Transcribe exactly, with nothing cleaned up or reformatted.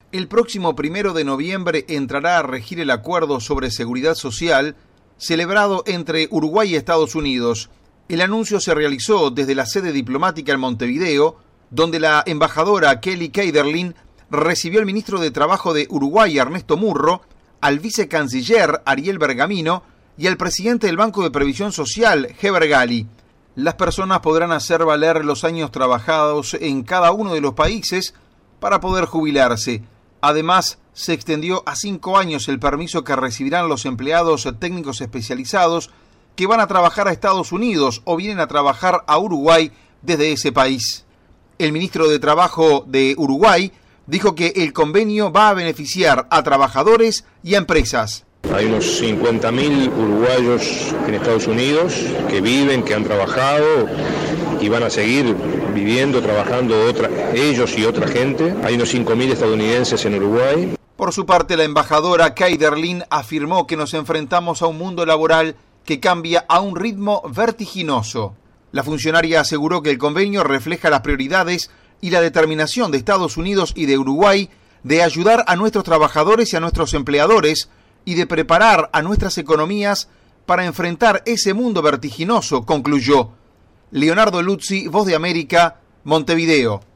El próximo primero de noviembre entrará a regir el acuerdo sobre seguridad social celebrado entre Uruguay y Estados Unidos. El anuncio se realizó desde la sede diplomática en Montevideo, donde la embajadora Kelly Keiderlin recibió al ministro de Trabajo de Uruguay, Ernesto Murro, al vicecanciller Ariel Bergamino y al presidente del Banco de Previsión Social, Heber Gali. Las personas podrán hacer valer los años trabajados en cada uno de los países para poder jubilarse. Además, se extendió a cinco años el permiso que recibirán los empleados técnicos especializados que van a trabajar a Estados Unidos o vienen a trabajar a Uruguay desde ese país. El ministro de Trabajo de Uruguay dijo que el convenio va a beneficiar a trabajadores y a empresas. Hay unos cincuenta mil uruguayos en Estados Unidos que viven, que han trabajado y van a seguir viviendo, trabajando otra, ellos y otra gente. Hay unos cinco mil estadounidenses en Uruguay. Por su parte, la embajadora Keiderlin afirmó que nos enfrentamos a un mundo laboral que cambia a un ritmo vertiginoso. La funcionaria aseguró que el convenio refleja las prioridades y la determinación de Estados Unidos y de Uruguay de ayudar a nuestros trabajadores y a nuestros empleadores y de preparar a nuestras economías para enfrentar ese mundo vertiginoso, concluyó. Leonardo Luzzi, Voz de América, Montevideo.